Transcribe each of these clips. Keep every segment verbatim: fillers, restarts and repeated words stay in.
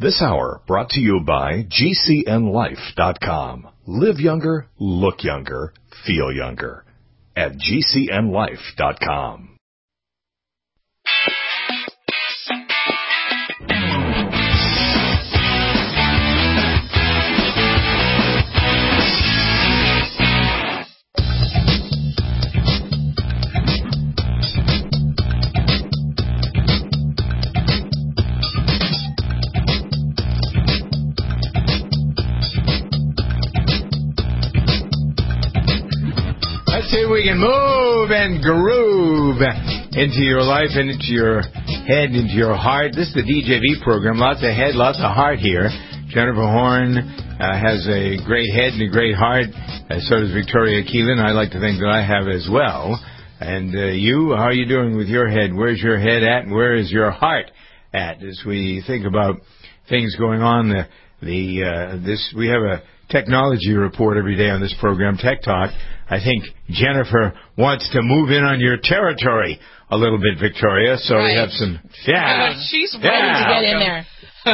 This hour brought to you by G C N life dot com. Live younger, look younger, feel younger at G C N life dot com. See if we can move and groove into your life and into your head, into your heart. This is the D J V program. Lots of head, lots of heart here. Jennifer Horn uh, has a great head and a great heart. Uh, so does Victoria Keelan. I like to think that I have as well. And uh, you, how are you doing with your head? Where's your head at and where is your heart at? As we think about things going on, the, the uh, this we have a technology report every day on this program, Tech Talk. I think Jennifer wants to move in on your territory a little bit, Victoria. So right. we have some, yeah. She's ready yeah. to get in there.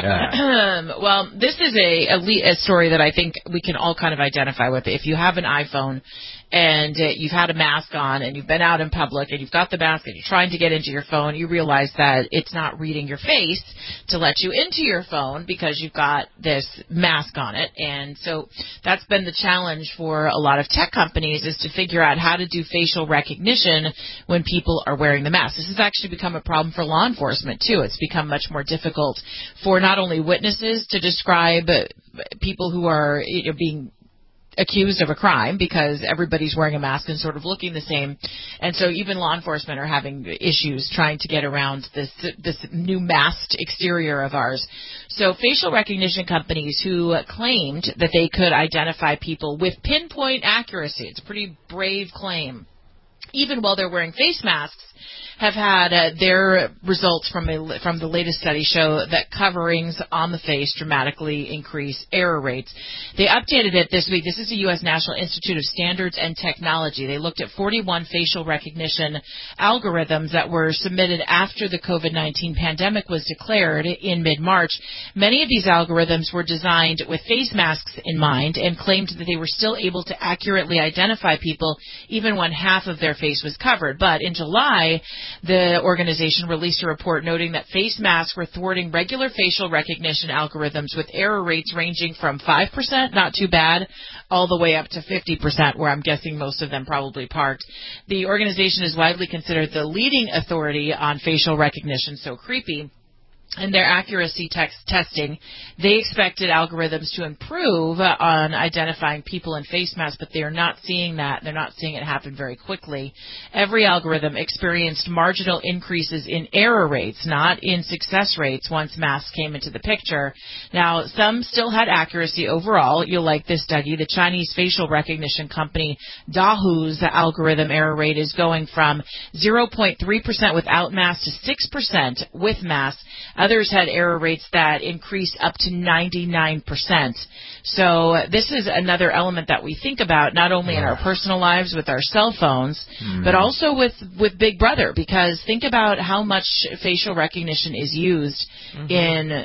Yeah. Well, this is a, a, a story that I think we can all kind of identify with. If you have an iPhone and uh, you've had a mask on and you've been out in public and you've got the mask and you're trying to get into your phone, you realize that it's not reading your face to let you into your phone because you've got this mask on it. And so that's been the challenge for a lot of tech companies, is to figure out how to do facial recognition when people are wearing the mask. This has actually become a problem for law enforcement, too. It's become much more difficult for not only witnesses to describe people who are, you know, being accused of a crime because everybody's wearing a mask and sort of looking the same. And so even law enforcement are having issues trying to get around this this new masked exterior of ours. So facial recognition companies who claimed that they could identify people with pinpoint accuracy, it's a pretty brave claim, even while they're wearing face masks, have had uh, their results from a, from the latest study show that coverings on the face dramatically increase error rates. They updated it this week. This is the U S National Institute of Standards and Technology. They looked at forty-one facial recognition algorithms that were submitted after the COVID nineteen pandemic was declared in mid-March. Many of these algorithms were designed with face masks in mind and claimed that they were still able to accurately identify people even when half of their face was covered. But in July, the organization released a report noting that face masks were thwarting regular facial recognition algorithms with error rates ranging from five percent, not too bad, all the way up to fifty percent, where I'm guessing most of them probably parked. The organization is widely considered the leading authority on facial recognition, so creepy. In their accuracy text testing, they expected algorithms to improve on identifying people in face masks, but they are not seeing that. They're not seeing it happen very quickly. Every algorithm experienced marginal increases in error rates, not in success rates, once masks came into the picture. Now, some still had accuracy overall. You'll like this, Dougie. The Chinese facial recognition company Dahu's algorithm error rate is going from zero point three percent without masks to six percent with masks. Others had error rates that increased up to ninety-nine percent. So this is another element that we think about, not only in our personal lives with our cell phones, mm. but also with, with Big Brother, because think about how much facial recognition is used mm-hmm. in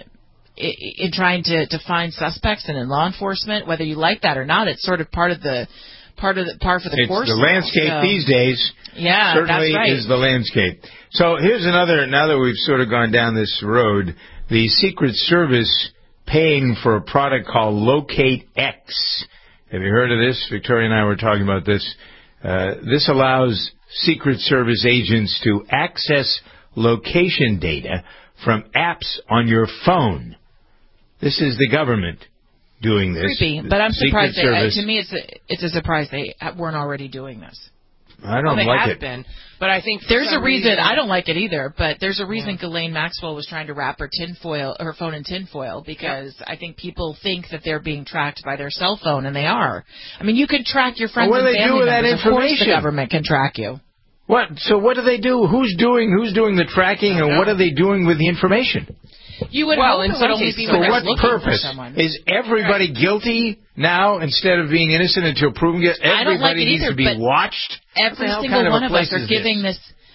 in trying to, to find suspects and in law enforcement. Whether you like that or not, it's sort of part of the part of the par for the it's course. The landscape so, these days yeah, certainly that's right. is the landscape. So here's another, now that we've sort of gone down this road, the Secret Service paying for a product called Locate X. Have you heard of this? Victoria and I were talking about this. Uh, this allows Secret Service agents to access location data from apps on your phone. This is the government doing this. Creepy, but I'm surprised. They, uh, to me, it's a, it's a surprise they weren't already doing this. I don't well, they like have it. Been, but I think there's a reason, reason. I don't like it either. But there's a reason yeah. Ghislaine Maxwell was trying to wrap her tinfoil, her phone in tinfoil, because yeah. I think people think that they're being tracked by their cell phone, and they are. I mean, you can track your friends well, and family do with members. That information? Of course, the government can track you. What? So what do they do? Who's doing? Who's doing the tracking, and what are they doing with the information? You would well, hope in it some would only cases, be for when what looking purpose? For someone. Is everybody right. guilty now instead of being innocent until proven guilty? Everybody I don't like it needs either, to be but watched. Every single kind of one of us are giving this? this.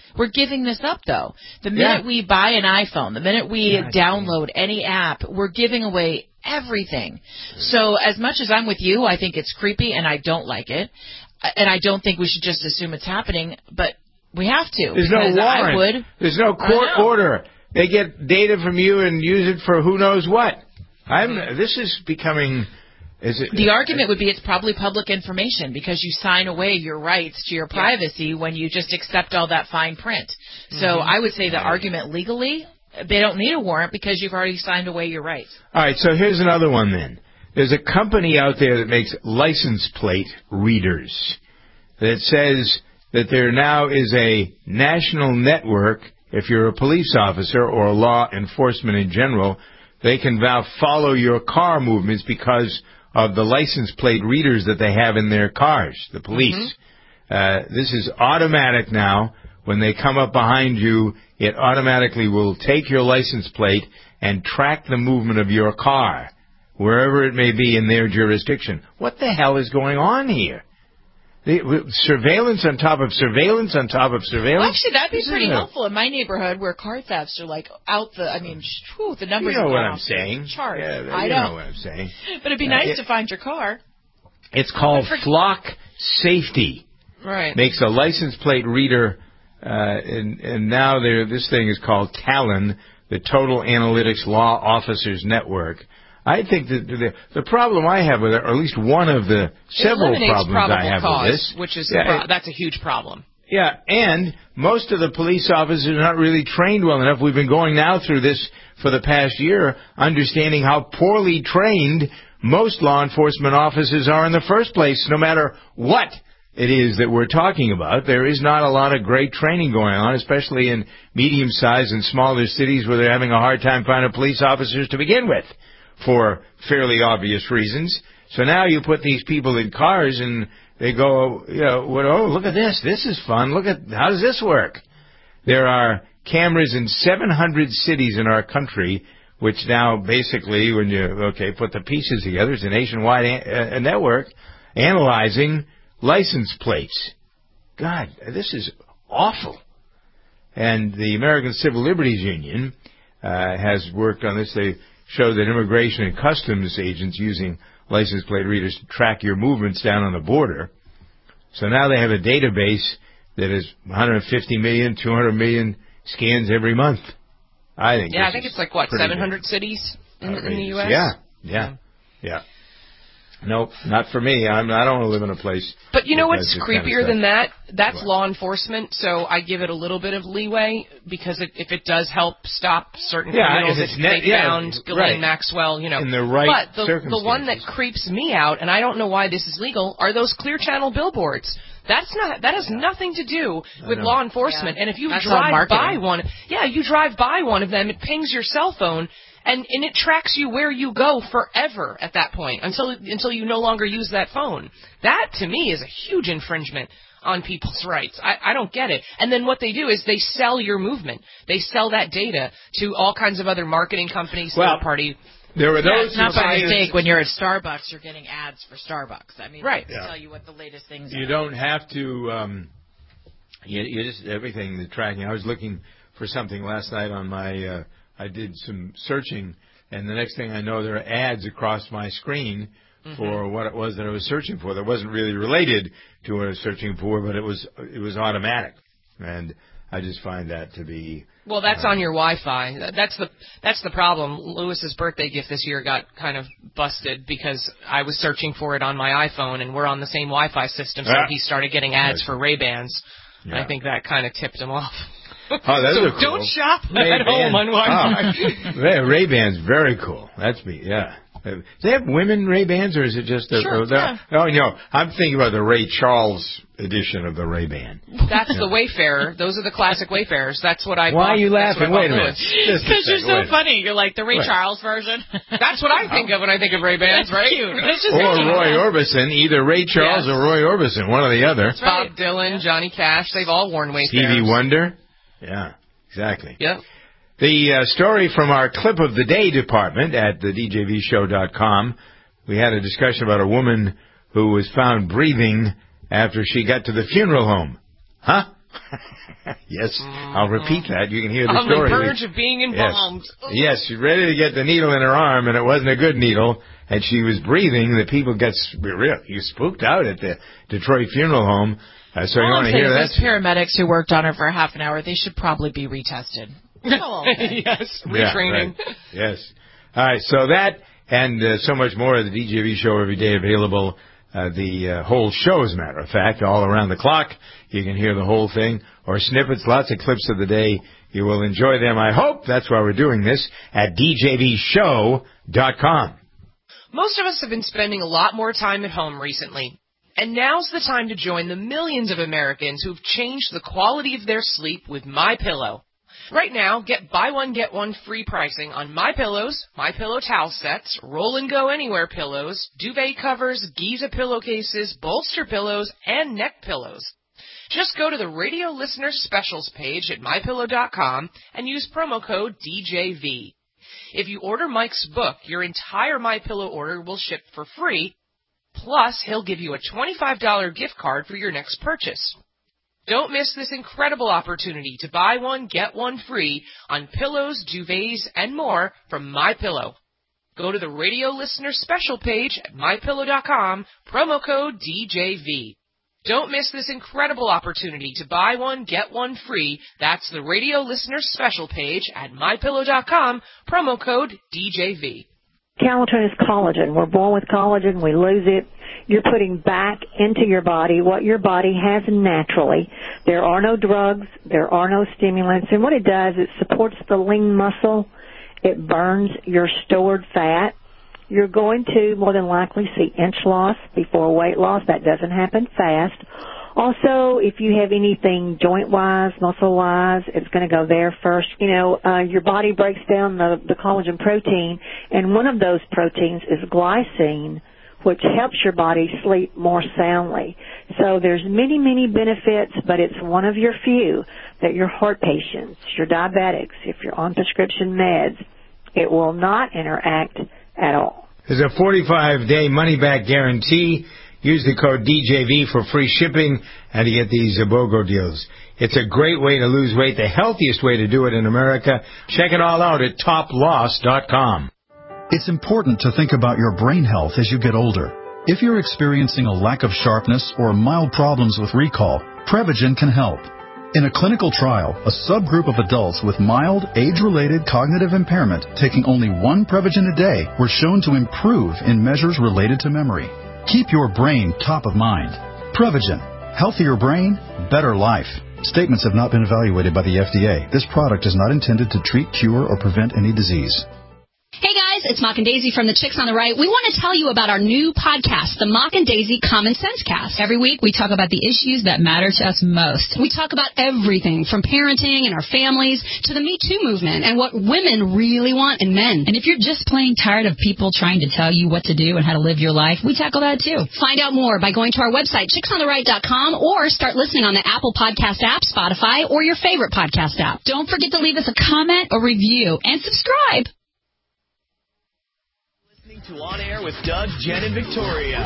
We're giving this up, though. The minute Yeah. we buy an iPhone, the minute we God download any app, we're giving away everything. So as much as I'm with you, I think it's creepy and I don't like it. And I don't think we should just assume it's happening, but we have to. There's no warrant. I would. There's no court order. They get data from you and use it for who knows what. I'm. This is becoming. Is it? The argument would be it's probably public information because you sign away your rights to your privacy yeah. when you just accept all that fine print. So mm-hmm. I would say the argument legally, they don't need a warrant because you've already signed away your rights. All right. So here's another one then. There's a company out there that makes license plate readers that says that there now is a national network. If you're a police officer or a law enforcement in general, they can now follow your car movements because of the license plate readers that they have in their cars, the police. Mm-hmm. Uh, this is automatic now. When they come up behind you, it automatically will take your license plate and track the movement of your car, wherever it may be in their jurisdiction. What the hell is going on here? The, surveillance on top of surveillance on top of surveillance? Well, actually, that'd be pretty helpful in my neighborhood where car thefts are like out the, I mean, whew, the numbers you know are what I'm saying. Chart. Yeah, I you know. know what I'm saying. But it'd be uh, nice it, to find your car. It's called for, Flock Safety. Right. Makes a license plate reader, uh, and, and now this thing is called Talon, the Total Analytics Law Officers Network. I think that the, the problem I have with it, or at least one of the several problems I have cause, with this, which is yeah, pro- that's a huge problem. Yeah, and most of the police officers are not really trained well enough. We've been going now through this for the past year, understanding how poorly trained most law enforcement officers are in the first place, no matter what it is that we're talking about. There is not a lot of great training going on, especially in medium-sized and smaller cities where they're having a hard time finding police officers to begin with, for fairly obvious reasons. So now you put these people in cars and they go, you know, oh, look at this. This is fun. Look at, how does this work? There are cameras in seven hundred cities in our country, which now basically, when you, okay, put the pieces together, it's a nationwide a- a network analyzing license plates. God, this is awful. And the American Civil Liberties Union uh, has worked on this. They show that immigration and customs agents using license plate readers to track your movements down on the border. So now they have a database that is one hundred fifty million, two hundred million scans every month. I think. Yeah, I think it's like, what, seven hundred good. cities in, in the U S? Yeah, yeah, yeah. Nope, not for me. I'm, I don't want to live in a place. But you know what's kind creepier of than that? That's what? Law enforcement, so I give it a little bit of leeway because it, if it does help stop certain yeah, criminals, if it's if net, they yeah, found Ghislaine right. Maxwell, you know. In the right But the, the one that creeps me out, and I don't know why this is legal, are those Clear Channel billboards. That's not. That has yeah. nothing to do with law enforcement. Yeah. And if you That's drive by one, yeah, you drive by one of them, it pings your cell phone. And, and it tracks you where you go forever at that point, until until you no longer use that phone. That, to me, is a huge infringement on people's rights. I, I don't get it. And then what they do is they sell your movement. They sell that data to all kinds of other marketing companies, well, third-party. There were yeah, those it's not by mistake when you're at Starbucks, you're getting ads for Starbucks. I mean, right. they yeah. tell you what the latest things you are. You don't have to, um, you, you just, everything, the tracking. I was looking for something last night on my, uh, I did some searching, and the next thing I know, there are ads across my screen mm-hmm. for what it was that I was searching for. That wasn't really related to what I was searching for, but it was it was automatic, and I just find that to be. Well, that's uh, on your Wi-Fi. That's the that's the problem. Lewis's birthday gift this year got kind of busted because I was searching for it on my iPhone, and we're on the same Wi-Fi system, so ah. he started getting ads for Ray-Bans. Yeah. I think that kind of tipped him off. Oh, those so are cool. Don't shop Ray-Ban. at home on Wi-Fi. Oh. Ray-Ban's very cool. That's me, yeah. Do they have women Ray-Bans, or is it just a... Sure, uh, yeah. Oh, no, I'm thinking about the Ray Charles edition of the Ray-Ban. That's the Wayfarer. Those are the classic Wayfarers. That's what I Why bought. are you laughing? Wait a minute. Because you're so funny. You're like the Ray what? Charles version. That's what I think of when I think of Ray-Bans, right? Or Roy Orbison. Either Ray Charles yes. or Roy Orbison, one or the other. That's right. Bob Dylan, Johnny Cash, they've all worn Wayfarers. Stevie Wonder. Yeah, exactly. Yep. The uh, story from our Clip of the Day department at the D J V show dot com, we had a discussion about a woman who was found breathing after she got to the funeral home. Huh? Yes, I'll repeat that. You can hear the On story. On the verge of being embalmed. Yes. yes, she's ready to get the needle in her arm, and it wasn't a good needle, and she was breathing. The people got real. You spooked out at the Detroit Funeral Home. Uh, so All you want to hear that? Those paramedics who worked on her for half an hour, they should probably be retested. Oh, okay. Yes, retraining. Yeah, right. Yes. All right, so that and uh, so much more of the D J V show every day available. Uh, the uh, whole show, as a matter of fact, all around the clock. You can hear the whole thing, or snippets, lots of clips of the day. You will enjoy them, I hope. That's why we're doing this at D J V show dot com. Most of us have been spending a lot more time at home recently. And now's the time to join the millions of Americans who've changed the quality of their sleep with MyPillow. Right now, get buy one, get one free pricing on My Pillows, MyPillow towel sets, Roll and Go Anywhere pillows, duvet covers, Giza pillowcases, bolster pillows, and neck pillows. Just go to the radio listener specials page at my pillow dot com and use promo code D J V. If you order Mike's book, your entire MyPillow order will ship for free, plus he'll give you a twenty-five dollars gift card for your next purchase. Don't miss this incredible opportunity to buy one, get one free on pillows, duvets, and more from MyPillow. Go to the radio listener special page at my pillow dot com, promo code D J V. Don't miss this incredible opportunity to buy one, get one free. That's the radio listener special page at my pillow dot com, promo code D J V. Calatin is collagen. We're born with collagen. We lose it. You're putting back into your body what your body has naturally. There are no drugs. There are no stimulants. And what it does, it supports the lean muscle. It burns your stored fat. You're going to more than likely see inch loss before weight loss. That doesn't happen fast. Also, if you have anything joint-wise, muscle-wise, it's going to go there first. You know, uh, your body breaks down the, the collagen protein, and one of those proteins is glycine, which helps your body sleep more soundly. So there's many, many benefits, but it's one of your few that your heart patients, your diabetics, if you're on prescription meds, it will not interact at all. There's a forty-five day money-back guarantee. Use the code D J V for free shipping and to get these BOGO deals. It's a great way to lose weight, the healthiest way to do it in America. Check it all out at top loss dot com. It's important to think about your brain health as you get older. If you're experiencing a lack of sharpness or mild problems with recall, Prevagen can help. In a clinical trial, a subgroup of adults with mild, age-related cognitive impairment taking only one Prevagen a day were shown to improve in measures related to memory. Keep your brain top of mind. Prevagen. Healthier brain, better life. Statements have not been evaluated by the F D A. This product is not intended to treat, cure, or prevent any disease. Hey guys, it's Mock and Daisy from the Chicks on the Right. We want to tell you about our new podcast, the Mock and Daisy Common Sense Cast. Every week we talk about the issues that matter to us most. We talk about everything from parenting and our families to the Me Too movement and what women really want in men. And if you're just plain tired of people trying to tell you what to do and how to live your life, we tackle that too. Find out more by going to our website, chicks on the right dot com, or start listening on the Apple Podcast app, Spotify, or your favorite podcast app. Don't forget to leave us a comment, a review, and subscribe. To On Air with Doug, Jen, and Victoria.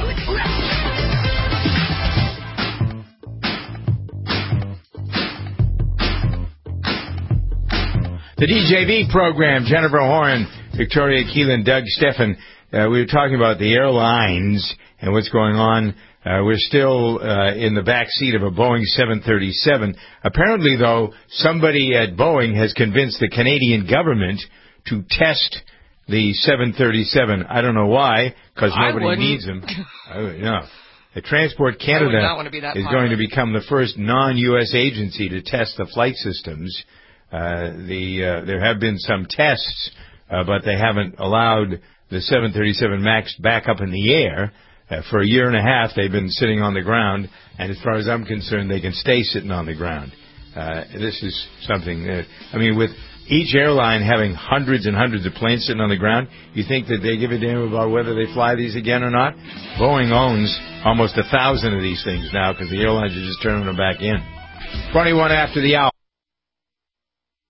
The D J V program, Jennifer Horn, Victoria Keelan, Doug Steffen. Uh, we were talking about the airlines and what's going on. Uh, we're still uh, in the back seat of a Boeing seven thirty-seven. Apparently, though, somebody at Boeing has convinced the Canadian government to test the seven thirty-seven. I don't know why, because nobody needs them. I, no. The Transport Canada be is popular. going to become the first non-U S agency to test the flight systems. Uh, the uh, there have been some tests, uh, but they haven't allowed the seven thirty-seven MAX back up in the air. Uh, for a year and a half, they've been sitting on the ground, and as far as I'm concerned, they can stay sitting on the ground. Uh, this is something that, I mean, with each airline having hundreds and hundreds of planes sitting on the ground, you think that they give a damn about whether they fly these again or not? Boeing owns almost a thousand of these things now because the airlines are just turning them back in. twenty-one after the hour.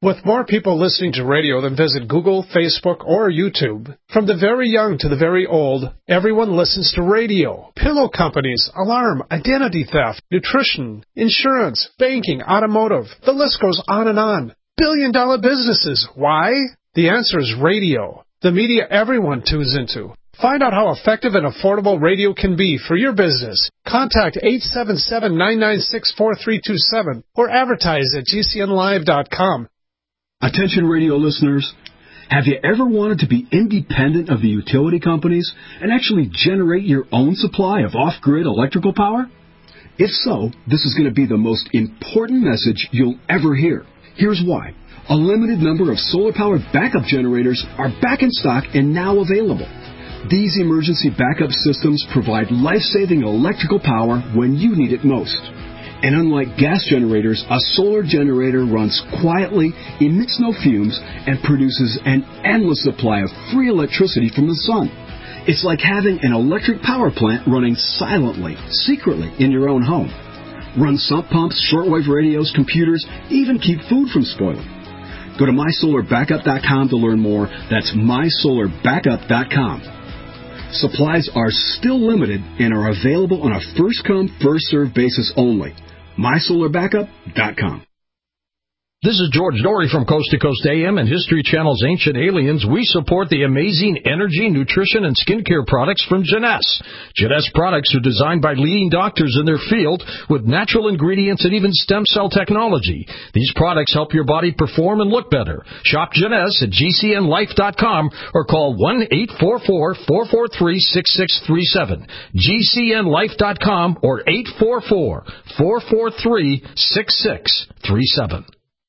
With more people listening to radio than visit Google, Facebook, or YouTube, from the very young to the very old, everyone listens to radio. Pillow companies, alarm, identity theft, nutrition, insurance, banking, automotive. The list goes on and on. Billion dollar businesses. Why? The answer is radio. The media everyone tunes into. Find out how effective and affordable radio can be for your business. Contact eight seven seven, nine nine six, four three two seven or advertise at G C N live dot com. Attention radio listeners, have you ever wanted to be independent of the utility companies and actually generate your own supply of off-grid electrical power? If so, this is going to be the most important message you'll ever hear. Here's why. A limited number of solar-powered backup generators are back in stock and now available. These emergency backup systems provide life-saving electrical power when you need it most. And unlike gas generators, a solar generator runs quietly, emits no fumes, and produces an endless supply of free electricity from the sun. It's like having an electric power plant running silently, secretly in your own home. Run sump pumps, shortwave radios, computers, even keep food from spoiling. Go to my solar backup dot com to learn more. That's my solar backup dot com. Supplies are still limited and are available on a first-come, first-served basis only. my solar backup dot com. This is George Dory from Coast to Coast A M and History Channel's Ancient Aliens. We support the amazing energy, nutrition, and skincare products from Jeunesse. Jeunesse products are designed by leading doctors in their field with natural ingredients and even stem cell technology. These products help your body perform and look better. Shop Jeunesse at G C N life dot com or call one eight four four, four four three, six six three seven. G C N life dot com or eight four four, four four three, six six three seven.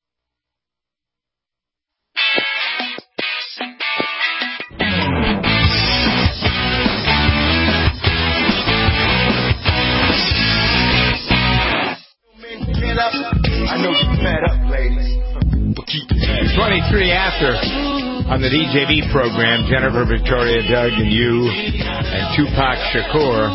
I know you're fed up, ladies. twenty-three after on the D J V program, Jennifer, Victoria, Doug, and you, and Tupac Shakur.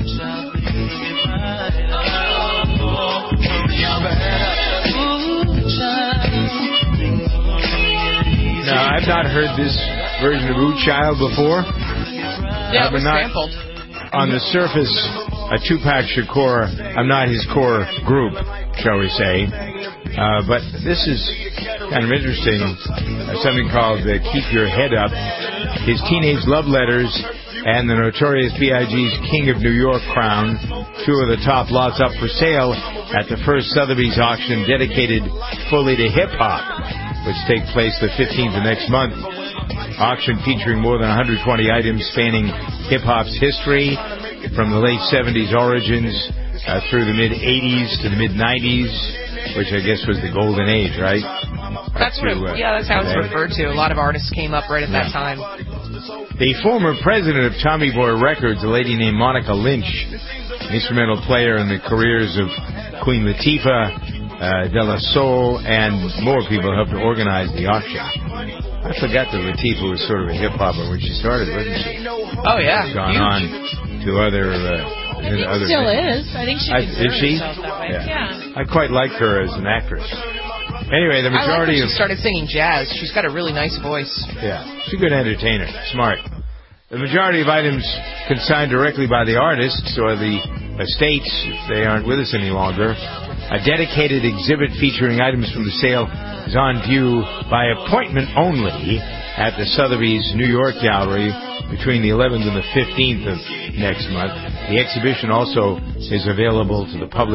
Now, I've not heard this version of Ooh Child before. Yeah, it was not, sampled. On the surface, a Tupac Shakur, I'm not his core group, shall we say. Uh, but this is kind of interesting. Uh, something called uh, Keep Your Head Up. His teenage love letters and the Notorious B I G's King of New York crown, two of the top lots up for sale at the first Sotheby's auction dedicated fully to hip-hop, which takes place the fifteenth of next month. Auction featuring more than one hundred twenty items spanning hip-hop's history from the late seventies origins uh, through the mid-eighties to the mid-nineties, which I guess was the golden age, right? That's to, what, uh, yeah, that's how it's today. referred to. A lot of artists came up right at Yeah. that time. The former president of Tommy Boy Records, a lady named Monica Lynch, instrumental player in the careers of Queen Latifah, uh, De La Soul, and more people helped to organize the auction. I forgot that Latifah was sort of a hip-hopper when she started, wasn't she? Oh, yeah. She's gone Huge. on to other... Uh, I think other still things. is. I think she I, considers is she? herself that way. Yeah. Yeah. I quite like her as an actress. Anyway, the I like majority when of... she started singing jazz. She's got a really nice voice. Yeah, she's a good entertainer. Smart. The majority of items consigned directly by the artists or the estates, if they aren't with us any longer. A dedicated exhibit featuring items from the sale is on view by appointment only at the Sotheby's New York Gallery between the eleventh and the fifteenth of next month. The exhibition also is available to the public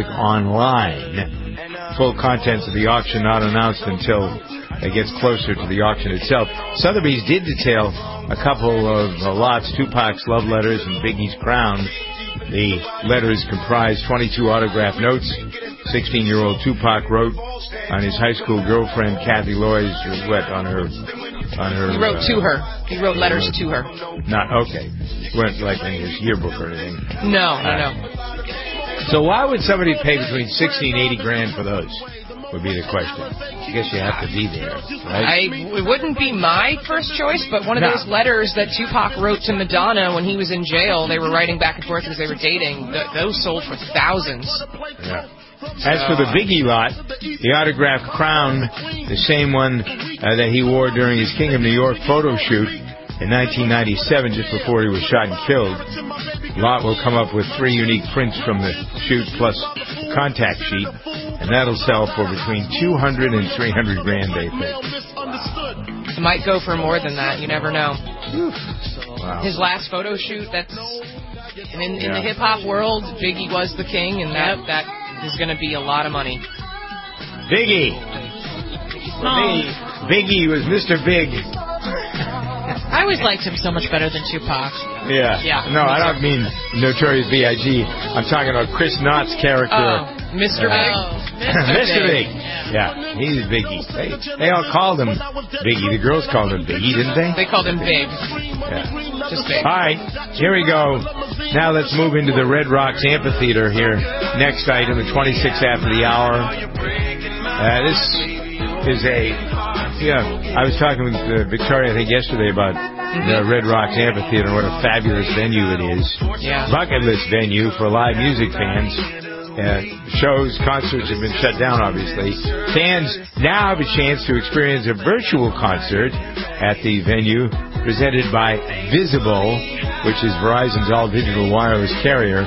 online. Full contents of the auction not announced until it gets closer to the auction itself. Sotheby's did detail a couple of uh, lots, Tupac's love letters and Biggie's crown. The letters comprise twenty-two autograph notes. sixteen-year-old Tupac wrote on his high school girlfriend, Kathy Lloyd's, what, on her... On her, He wrote uh, to her. He wrote letters to her. Not, okay. Weren't like in his yearbook or anything. No, no, no. So why would somebody pay between sixty and eighty grand for those? Would be the question. I guess you have to be there, right? I, it wouldn't be my first choice, but one of No. those letters that Tupac wrote to Madonna when he was in jail, they were writing back and forth because they were dating. Th- those sold for thousands. Yeah. As for the Biggie lot, the autographed crown, the same one uh, that he wore during his King of New York photo shoot in nineteen ninety-seven, just before he was shot and killed. Lot will come up with three unique prints from the shoot plus contact sheet, and that'll sell for between two hundred and three hundred grand, they think. It might go for more than that. You never know. Wow. His last photo shoot, that's... And in, in Yeah. the hip-hop world, Biggie was the king, and that, that is going to be a lot of money. Biggie! For me, Biggie was Mister Big. I always liked him so much better than Tupac. Yeah. Yeah. No, I don't mean Notorious B I G I'm talking about Chris Knott's character. Oh, Mister Uh, Big? Mister Big. Yeah, he's Biggie. They, they all called him Biggie. The girls called him Biggie, didn't they? They called him Big. Yeah. Just Big. All right, here we go. Now let's move into the Red Rocks Amphitheater here. Next item, the twenty-sixth after the hour. Uh, this is a... Yeah, I was talking with uh, Victoria, I think, yesterday about the Red Rocks Amphitheater and what a fabulous venue it is. Yeah. Bucket list venue for live music fans. Uh, shows, concerts have been shut down, obviously. Fans now have a chance to experience a virtual concert at the venue presented by Visible, which is Verizon's all-digital wireless carrier.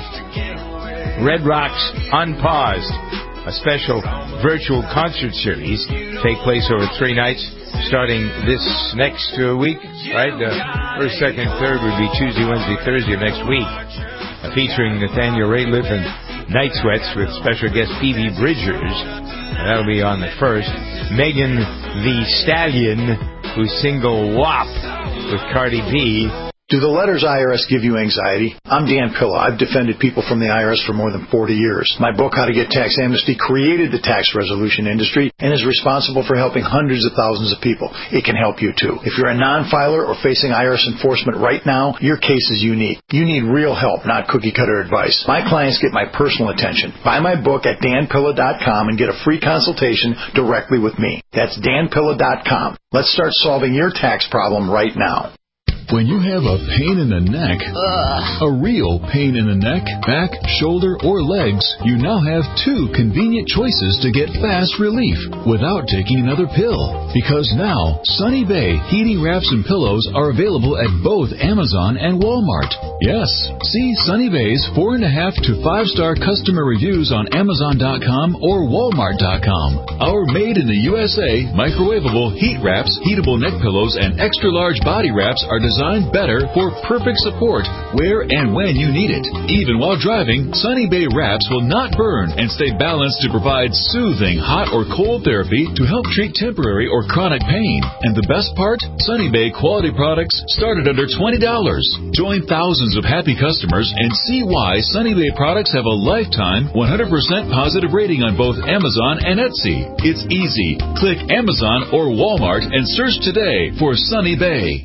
Red Rocks Unpaused, a special virtual concert series, take place over three nights, starting this next uh, week, right? The first, second, third would be Tuesday, Wednesday, Thursday of next week, uh, featuring Nathaniel Rateliff and Night Sweats with special guest Phoebe Bridgers. And that'll be on the first. Megan Thee Stallion, whose single W A P with Cardi B. Do the letters I R S give you anxiety? I'm Dan Pilla. I've defended people from the I R S for more than forty years. My book, How to Get Tax Amnesty, created the tax resolution industry and is responsible for helping hundreds of thousands of people. It can help you, too. If you're a non-filer or facing I R S enforcement right now, your case is unique. You need real help, not cookie-cutter advice. My clients get my personal attention. Buy my book at dan pilla dot com and get a free consultation directly with me. That's dan pilla dot com. Let's start solving your tax problem right now. When you have a pain in the neck, Ugh. a real pain in the neck, back, shoulder, or legs, you now have two convenient choices to get fast relief without taking another pill. Because now, Sunny Bay heating wraps and pillows are available at both Amazon and Walmart. Yes, see Sunny Bay's four and a half to five star customer reviews on Amazon dot com or Walmart dot com. Our made in the U S A microwavable heat wraps, heatable neck pillows, and extra large body wraps are designed Designed better for perfect support where and when you need it. Even while driving, Sunny Bay wraps will not burn and stay balanced to provide soothing hot or cold therapy to help treat temporary or chronic pain. And the best part? Sunny Bay quality products start at under twenty dollars. Join thousands of happy customers and see why Sunny Bay products have a lifetime one hundred percent positive rating on both Amazon and Etsy. It's easy. Click Amazon or Walmart and search today for Sunny Bay.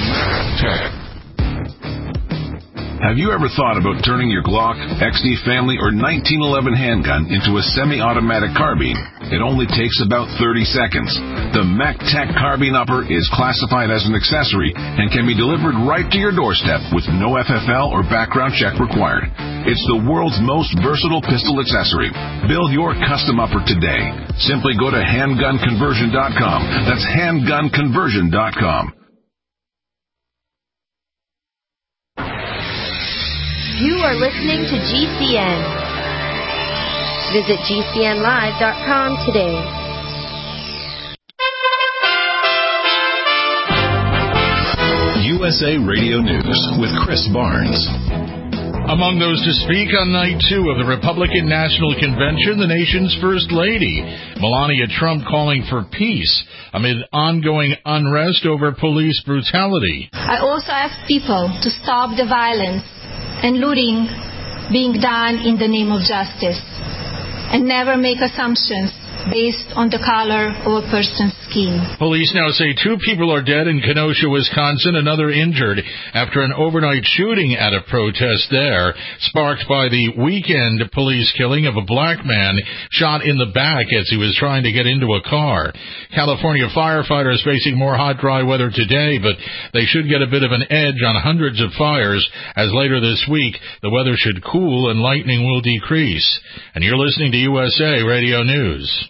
Have you ever thought about turning your Glock, X D Family, or nineteen eleven handgun into a semi-automatic carbine? It only takes about thirty seconds. The MacTac Carbine Upper is classified as an accessory and can be delivered right to your doorstep with no F F L or background check required. It's the world's most versatile pistol accessory. Build your custom upper today. Simply go to handgun conversion dot com. That's handgun conversion dot com. You are listening to G C N. Visit G C N live dot com today. U S A Radio News with Chris Barnes. Among those to speak on night two of the Republican National Convention, the nation's First Lady, Melania Trump, calling for peace amid ongoing unrest over police brutality. I also ask people to stop the violence and looting being done in the name of justice, and never make assumptions based on the color of a person's skin. Police now say two people are dead in Kenosha, Wisconsin, another injured after an overnight shooting at a protest there, sparked by the weekend police killing of a black man shot in the back as he was trying to get into a car. California firefighters facing more hot, dry weather today, but they should get a bit of an edge on hundreds of fires as later this week the weather should cool and lightning will decrease. And you're listening to U S A Radio News.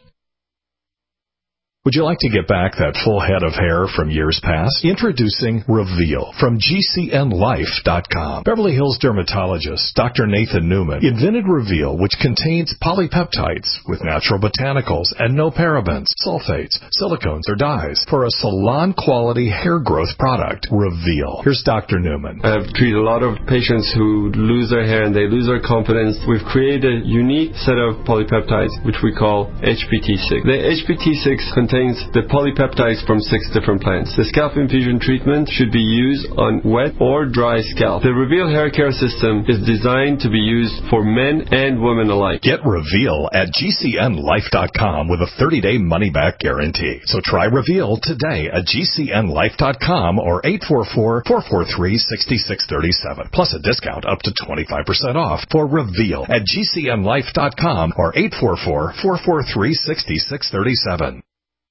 Would you like to get back that full head of hair from years past? Introducing Reveal from G C N Life dot com. Beverly Hills dermatologist Doctor Nathan Newman invented Reveal, which contains polypeptides with natural botanicals and no parabens, sulfates, silicones, or dyes for a salon-quality hair growth product. Reveal. Here's Doctor Newman. I've treated a lot of patients who lose their hair and they lose their confidence. We've created a unique set of polypeptides, which we call H P T six. The H P T six contains contains the polypeptides from six different plants. The scalp infusion treatment should be used on wet or dry scalp. The Reveal hair care system is designed to be used for men and women alike. Get Reveal at G C N Life dot com with a thirty-day money-back guarantee. So try Reveal today at G C N Life dot com or eight four four, four four three, six six three seven. Plus a discount up to twenty-five percent off for Reveal at G C N Life dot com or eight four four, four four three, six six three seven.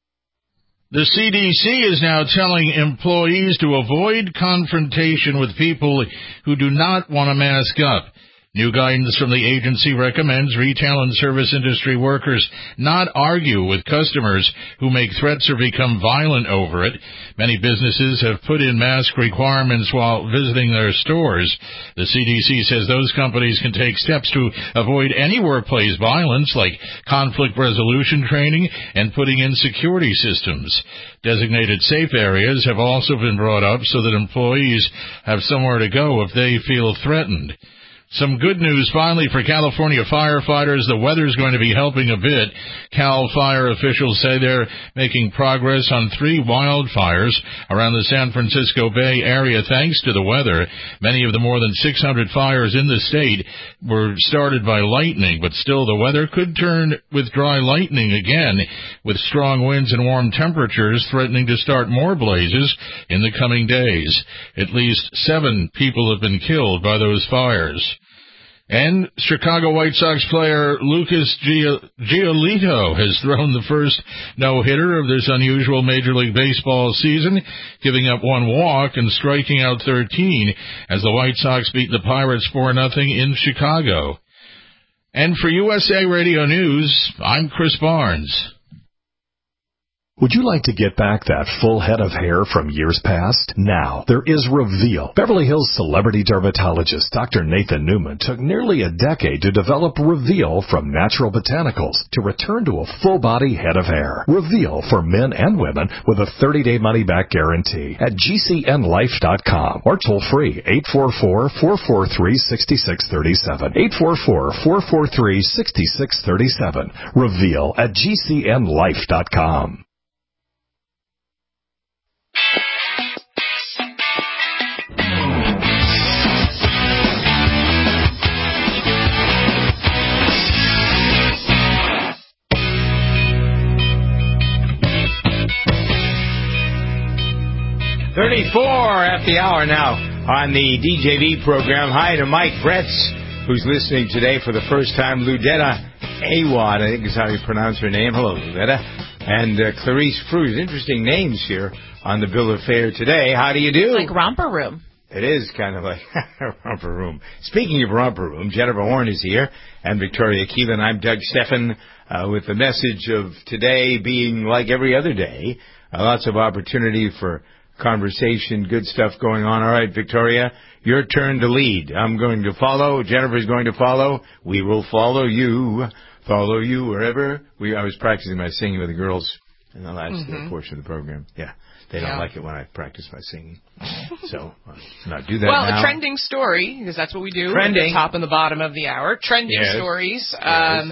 The C D C is now telling employees to avoid confrontation with people who do not want to mask up. New guidance from the agency recommends retail and service industry workers not argue with customers who make threats or become violent over it. Many businesses have put in mask requirements while visiting their stores. The C D C says those companies can take steps to avoid any workplace violence, like conflict resolution training and putting in security systems. Designated safe areas have also been brought up so that employees have somewhere to go if they feel threatened. Some good news finally for California firefighters. The weather's going to be helping a bit. Cal Fire officials say they're making progress on three wildfires around the San Francisco Bay Area thanks to the weather. Many of the more than six hundred fires in the state were started by lightning, but still the weather could turn with dry lightning again, with strong winds and warm temperatures threatening to start more blazes in the coming days. At least seven people have been killed by those fires. And Chicago White Sox player Lucas Giolito has thrown the first no-hitter of this unusual Major League Baseball season, giving up one walk and striking out thirteen as the White Sox beat the Pirates four nothing in Chicago. And for U S A Radio News, I'm Chris Barnes. Would you like to get back that full head of hair from years past? Now, there is Reveal. Beverly Hills celebrity dermatologist Doctor Nathan Newman took nearly a decade to develop Reveal from natural botanicals to return to a full-body head of hair. Reveal for men and women with a thirty-day money-back guarantee at G C N Life dot com or toll-free eight four four, four four three, six six three seven. eight four four, four four three, six six three seven. Reveal at G C N Life dot com. thirty-four at the hour now on the D J V program. Hi to Mike Bretz, who's listening today for the first time. Ludetta Awad, I think is how you pronounce her name. Hello, Ludetta. And uh, Clarice Fruit. Interesting names here on the bill of fare today. How do you do? Like Romper Room. It is kind of like Romper Room. Speaking of Romper Room, Jennifer Horn is here, and Victoria Keelan. I'm Doug Steffen uh, with the message of today being like every other day. Uh, lots of opportunity for conversation, good stuff going on. All right, Victoria, your turn to lead. I'm going to follow. Jennifer's going to follow. We will follow you. Follow you wherever. We. I was practicing my singing with the girls in the last mm-hmm. portion of the program. Yeah. They don't yeah. like it when I practice my singing. So, uh, not do that well, now. Well, a trending story, because that's what we do. Trending. At the top and the bottom of the hour. Trending yes. stories. Yes. Um,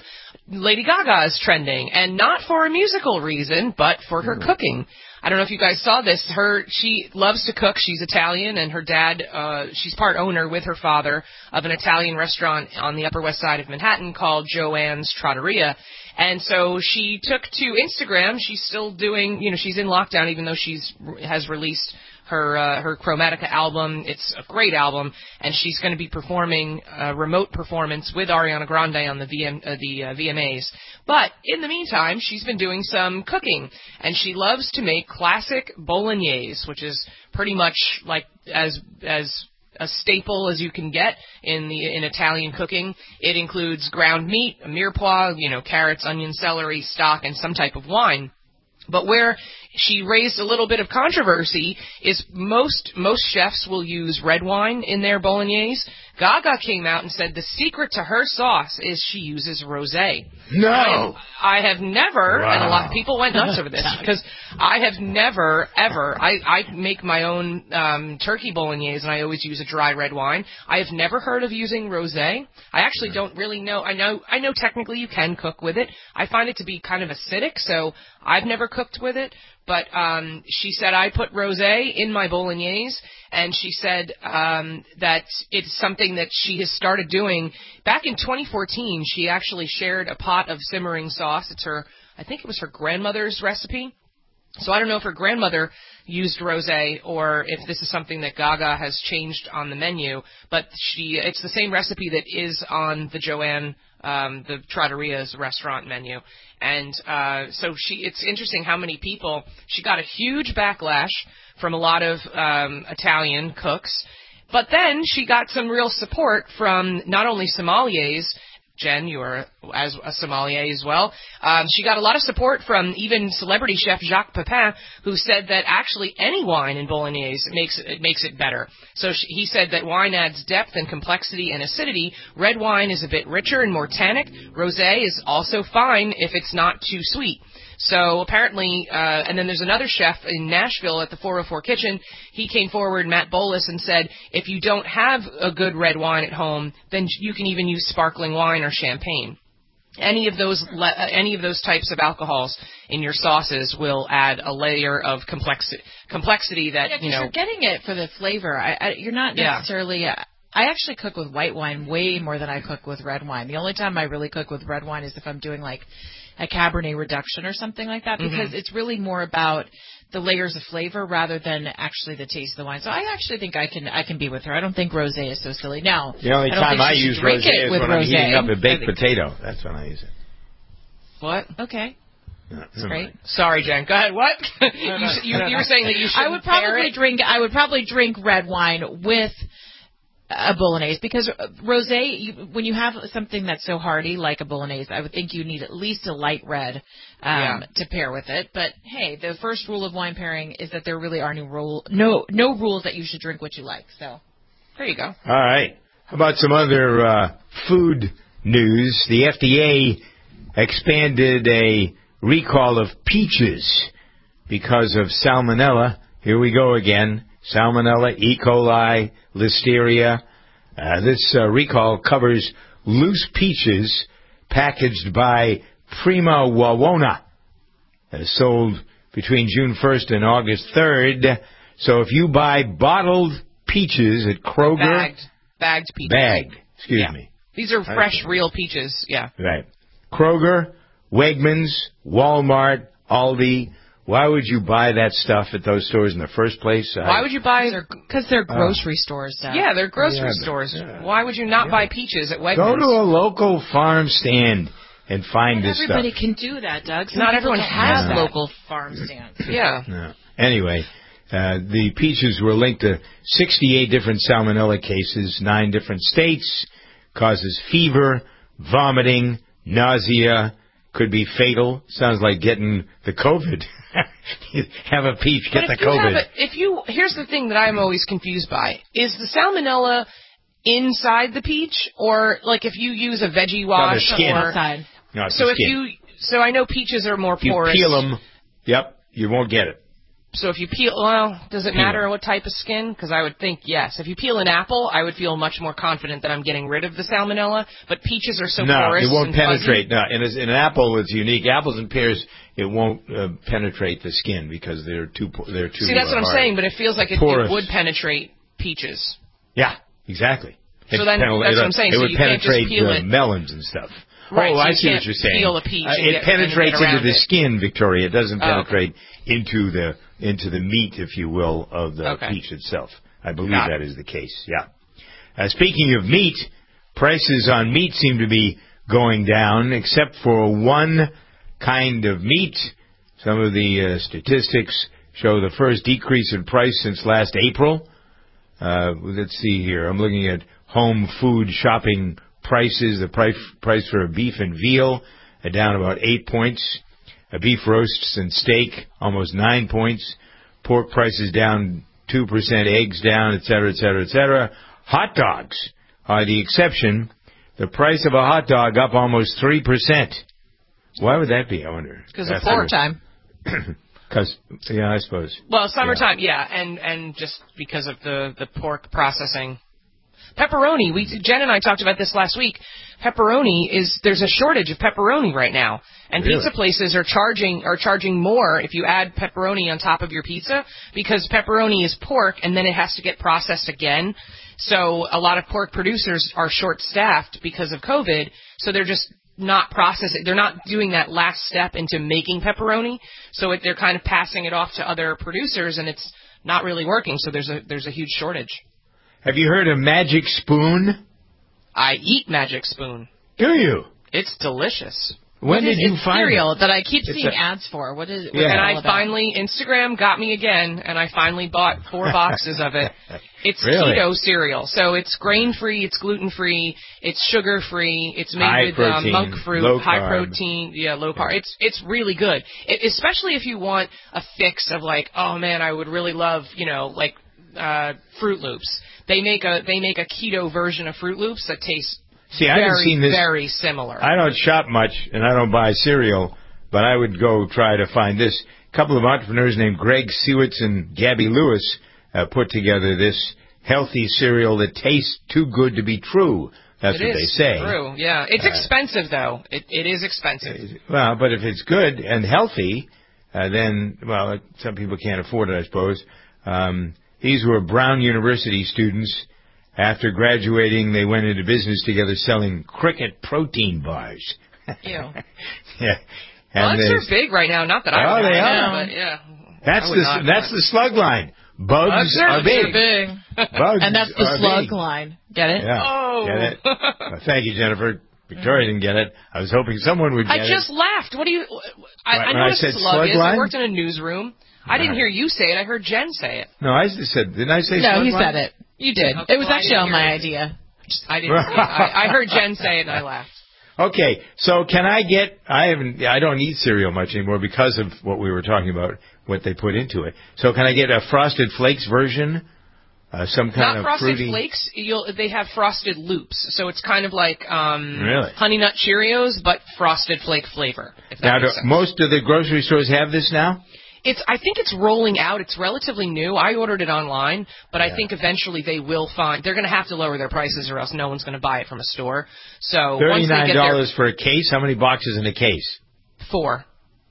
Lady Gaga is trending, and not for a musical reason, but for her mm. cooking. I don't know if you guys saw this. Her, she loves to cook. She's Italian, and her dad, uh, she's part owner with her father of an Italian restaurant on the Upper West Side of Manhattan called Joanne's Trattoria. And so she took to Instagram. She's still doing, you know, she's in lockdown, even though she's has released her uh, her Chromatica album. It's a great album, and she's going to be performing a remote performance with Ariana Grande on the V M, uh, the uh, V M As. But in the meantime, she's been doing some cooking, and she loves to make classic bolognese, which is pretty much like as as a staple as you can get in the in Italian cooking. It includes ground meat, a mirepoix, you know, carrots, onion, celery, stock, and some type of wine. But where she raised a little bit of controversy is most most chefs will use red wine in their bolognese. Gaga came out and said the secret to her sauce is she uses rosé. No! I, I have never, wow. and a lot of people went nuts over this, because I have never, ever, I, I make my own um, turkey bolognese, and I always use a dry red wine. I have never heard of using rosé. I actually don't really know. I know I know technically you can cook with it. I find it to be kind of acidic, so I've never cooked with it. But um, she said, I put rosé in my bolognese, and she said um, that it's something that she has started doing. Back in twenty fourteen, she actually shared a pot of simmering sauce. It's her, I think it was her grandmother's recipe. So I don't know if her grandmother used rosé or if this is something that Gaga has changed on the menu, but she it's the same recipe that is on the Joanne, um, the Trattoria's restaurant menu. And uh, so she it's interesting how many people, she got a huge backlash from a lot of um, Italian cooks, but then she got some real support from not only sommeliers. Jen, you are as a sommelier as well. Um, she got a lot of support from even celebrity chef Jacques Pepin, who said that actually any wine in bolognese makes it makes it better. So she, he said that wine adds depth and complexity and acidity. Red wine is a bit richer and more tannic. Rosé is also fine if it's not too sweet. So apparently, uh, and then there's another chef in Nashville at the four oh four Kitchen. He came forward, Matt Bolus, and said, if you don't have a good red wine at home, then you can even use sparkling wine or champagne. Any of those, le- any of those types of alcohols in your sauces will add a layer of complexity, complexity that, yeah, you know. You're getting it for the flavor. I, I, you're not necessarily. Yeah. I actually cook with white wine way more than I cook with red wine. The only time I really cook with red wine is if I'm doing like a Cabernet reduction or something like that, because mm-hmm. it's really more about the layers of flavor rather than actually the taste of the wine. So I actually think I can I can be with her. I don't think rosé is so silly. Now, the only I don't time think I she use drink rosé it is with when rosé. I'm heating up a baked think... potato. That's when I use it. What? Okay. No, That's great. Sorry, Jen. Go ahead. What? No, no, you, you, no, no. you were saying that you should. I would probably drink. I would probably drink red wine with a bolognese, because rosé, you, when you have something that's so hearty like a bolognese, I would think you need at least a light red um, yeah. to pair with it. But hey, the first rule of wine pairing is that there really are no rule, no no rules that you should drink what you like. So there you go. All right. How about some other uh, food news? The F D A expanded a recall of peaches because of salmonella. Here we go again. Salmonella, E. coli, Listeria. Uh, this uh, recall covers loose peaches packaged by Prima Wawona, uh, sold between June first and August third. So if you buy bottled peaches at Kroger... Bagged. Bagged peaches. Bagged. Excuse yeah. me. These are fresh, real peaches. Yeah. Right. Kroger, Wegmans, Walmart, Aldi... Why would you buy that stuff at those stores in the first place? Why would you buy... Because they're, they're grocery uh, stores, Dad. Yeah, they're grocery yeah, stores. Yeah. Why would you not yeah. buy peaches at Wegmans? Go to a local farm stand and find Not this stuff. everybody can do that, Doug. Some not everyone has have that. local farm stands. Yeah. No. Anyway, uh, the peaches were linked to sixty-eight different salmonella cases, nine different states, causes fever, vomiting, nausea, could be fatal. Sounds like getting the COVID. Have a peach, get but the if you COVID. Have a, if you, here's the thing that I'm always confused by. Is the salmonella inside the peach? Or, like, if you use a veggie wash? No, the skin. Or, outside. No, it's so the if skin. you, so I know peaches are more you porous. You peel them, yep, you won't get it. So if you peel, well, does it Peel. matter what type of skin? Because I would think yes. If you peel an apple, I would feel much more confident that I'm getting rid of the salmonella. But peaches are so no, porous it won't and penetrate. fuzzy. No, in, a, in an apple, it's unique. Apples and pears, it won't uh, penetrate the skin because they're too they're too. See, that's uh, what I'm hard. saying. But it feels like it, Porous. it would penetrate peaches. Yeah, exactly. So It then penel- that's it, what I'm saying. It So would you can't just penetrate peel uh, it. melons and stuff. Right, oh, so I you see what can't you're saying. peel a peach Uh, and it get- and get penetrates into around the it. skin, Victoria. It doesn't Oh, okay. penetrate into the into the meat, if you will, of the Okay. peach itself. I believe Got that is the case. Yeah. Uh, speaking of meat, prices on meat seem to be going down, except for one kind of meat. Some of the uh, statistics show the first decrease in price since last April. Uh, let's see here. I'm looking at home food shopping prices. The price price for beef and veal are down about eight points. A beef roasts and steak almost nine points. Pork prices down two percent. Eggs down, et cetera, et cetera, et cetera. Hot dogs are the exception. The price of a hot dog up almost three percent. Why would that be? I wonder. Because of pork time. Because, yeah, I suppose. Well, summertime, yeah, and and just because of the the pork processing. Pepperoni. We Jen and I talked about this last week. Pepperoni is there's a shortage of pepperoni right now, and Really? pizza places are charging are charging more if you add pepperoni on top of your pizza because pepperoni is pork and then it has to get processed again. So a lot of pork producers are short-staffed because of COVID, so they're just not processing. They're not doing that last step into making pepperoni, so it, they're kind of passing it off to other producers, and it's not really working. So there's a there's a huge shortage. Have you heard of Magic Spoon? I eat Magic Spoon. Do you? It's delicious. When What did is you it? find Cereal it? that I keep It's seeing a- ads for. What is it? Yeah. What's it And all I about? finally, Instagram got me again, and I finally bought four boxes of it. It's Really? keto cereal, so it's grain-free, it's gluten-free, it's sugar-free, it's made High with protein, uh, monk fruit, low high carb. protein, yeah, low carb. It's it's really good, it, especially if you want a fix of like, oh man, I would really love, you know, like uh, Fruit Loops. They make a they make a keto version of Fruit Loops that tastes See, I very haven't seen this. very similar. I don't shop much, and I don't buy cereal, but I would go try to find this. A couple of entrepreneurs named Greg Siewitz and Gabby Lewis uh, put together this healthy cereal that tastes too good to be true. That's It what is they say. True, yeah. It's Uh, expensive though. It it is expensive. Well, but if it's good and healthy, uh, then, well, some people can't afford it, I suppose. Um, these were Brown University students. After graduating, they went into business together selling Cricket protein bars. Ew. Yeah. Bugs And are there's- big right now. Not that I Oh, would they know, are. but yeah. That's I would the not that's want the slug line. Bugs, Bugs are are big. big. Bugs And that's the are slug big. line. Get it? Yeah. Oh. Get it? Well, thank you, Jennifer. Victoria didn't get it. I was hoping someone would get I it. just laughed. What do you? I, Right, I when know I what a said slug, slug is. line? I worked in a newsroom. I didn't Right. hear you say it. I heard Jen say it. No, I just said. Didn't I say? No, slug he line? said it. You did. Okay, It was well, I actually didn't on my hear it. idea. I didn't. see it. I, I heard Jen say it and I laughed. Okay, so can I get? I haven't. I don't eat cereal much anymore because of what we were talking about, what they put into it. So can I get a Frosted Flakes version? Uh, some kind Not of frosted fruity. flakes. You'll, they have frosted loops, so it's kind of like um, Really? Honey Nut Cheerios, but frosted flake flavor. If that Now, do makes sense. most of the grocery stores have this now? It's. I think it's rolling out. It's relatively new. I ordered it online, but I Yeah. think eventually they will find. They're going to have to lower their prices, or else no one's going to buy it from a store. So once they Thirty-nine get their dollars for a case. How many boxes in a case? four.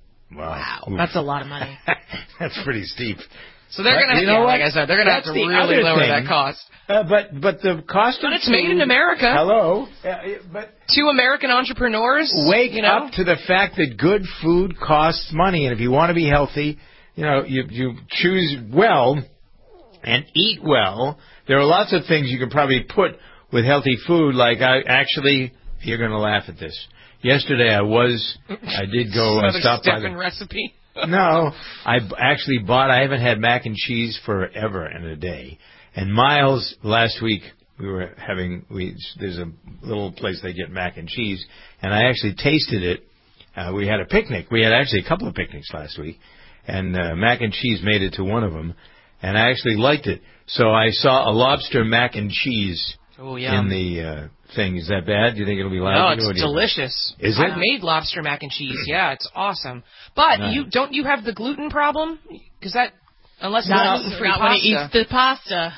Wow, Wow, that's a lot of money. That's pretty steep. So they're But going to. you know Yeah, what? like I said, they're going to have That's to the really other lower thing. that cost. Uh, but but the cost But of it's made in food- America. Hello, uh, but Two American entrepreneurs. wake you know? up to the fact that good food costs money, and if you want to be healthy, you know, you you choose well and eat well. There are lots of things you can probably put with healthy food. Like I actually, you're going to laugh at this. Yesterday I was, I did go uh, Another stop by Stephen the. recipe. No, I b- actually bought. I haven't had mac and cheese forever and a day. And Miles last week we were having. We there's a little place they get mac and cheese, and I actually tasted it. Uh, we had a picnic. We had actually a couple of picnics last week, and uh, mac and cheese made it to one of them, and I actually liked it. So I saw a lobster mac and cheese Oh yeah. in the uh, thing. Is that bad? Do you think it'll be No, loud? it's What do you think? delicious. Is it? I've made lobster mac and cheese. Yeah, it's awesome. But Nice. you don't you have the gluten problem? Because that Unless it's not, gluten-free not when he pasta. eats the pasta.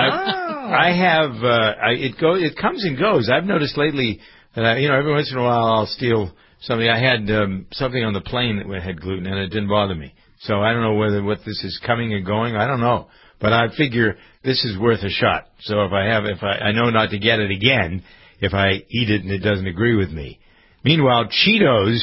I, I have, uh, I, it go, it comes and goes. I've noticed lately that, I, you know, every once in a while I'll steal something. I had um, something on the plane that had gluten, and it didn't bother me. So I don't know whether what this is coming and going. I don't know. But I figure this is worth a shot. So if I have, if I, I know not to get it again if I eat it and it doesn't agree with me. Meanwhile, Cheetos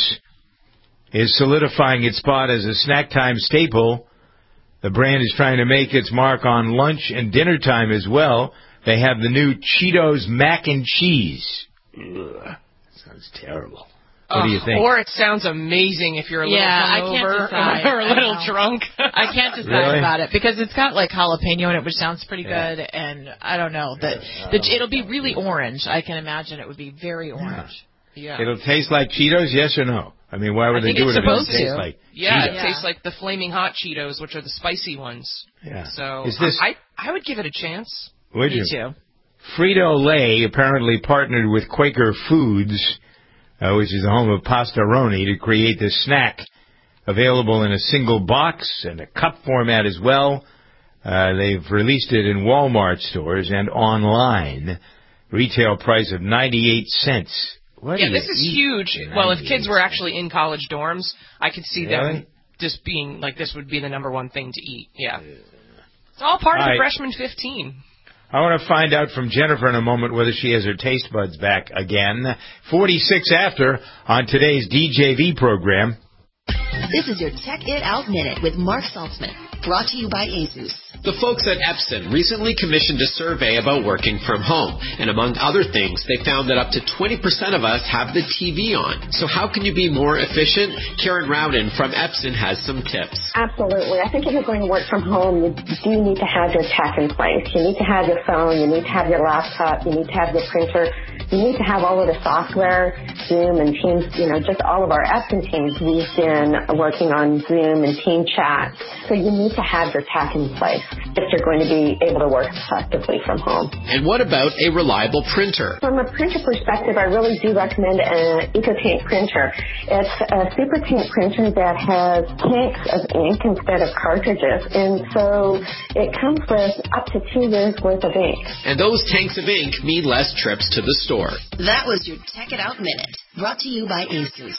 is solidifying its spot as a snack time staple. The brand is trying to make its mark on lunch and dinner time as well. They have the new Cheetos Mac and Cheese. Ugh, sounds terrible. What uh, do you think? Or it sounds amazing if you're a little yeah, I hungover can't decide. or a little drunk. I can't decide Really? about it because it's got like jalapeno in it, which sounds pretty Yeah. good, and I don't know that the, it'll be really orange. I can imagine it would be very orange. Yeah. It'll taste like Cheetos, yes or no? I mean, why would I they think do it's it if it supposed doesn't taste to. like Yeah, Cheetos? it tastes like the flaming hot Cheetos, which are the spicy ones. Yeah. So Is this- I, I would give it a chance. Would Me you? too. Frito-Lay apparently partnered with Quaker Foods, uh, which is the home of Pastaroni, to create this snack available in a single box and a cup format as well. Uh, they've released it in Walmart stores and online. Retail price of ninety-eight cents. What yeah, do this you is eat huge. for Well, if ninety-eight kids were actually in college dorms, I could see them Really? just being like this would be the number one thing to eat. Yeah. It's all part of All the right. freshman fifteen. I want to find out from Jennifer in a moment whether she has her taste buds back again. forty-six after on today's D J V program. This is your Tech It Out Minute with Mark Saltzman, brought to you by ASUS. The folks at Epson recently commissioned a survey about working from home, and among other things, they found that up to twenty percent of us have the T V on. So how can you be more efficient? Karen Rowden from Epson has some tips. Absolutely. I think if you're going to work from home, you do need to have your tech in place. You need to have your phone, you need to have your laptop, you need to have your printer, you need to have all of the software, Zoom and Teams, you know, just all of our Epson teams. We've been working on Zoom and Team Chat. So you need to have your tech in place if you're going to be able to work effectively from home. And what about a reliable printer? From a printer perspective, I really do recommend an EcoTank printer. It's a super tank printer that has tanks of ink instead of cartridges, and so it comes with up to two years worth of ink. And those tanks of ink mean less trips to the store. That was your Tech It Out Minute, brought to you by ASUS.